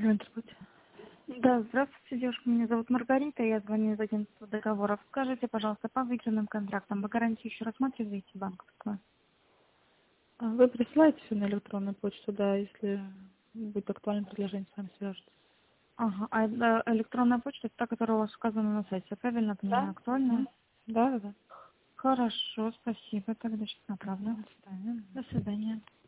Здравствуйте. Да, здравствуйте, девушка. Меня зовут Маргарита, я звоню из агентства договоров. Скажите, пожалуйста, по выигранным контрактам вы гарантию еще рассматриваете банковскую? Вы присылаете все на электронную почту, да, если будет актуальное предложение, с вами свяжутся. Ага, электронная почта это та, которая у вас указана на сайте, я правильно понимаю, Да? актуальная? Да, да, да. Хорошо, спасибо, тогда сейчас направлю. До свидания. До свидания.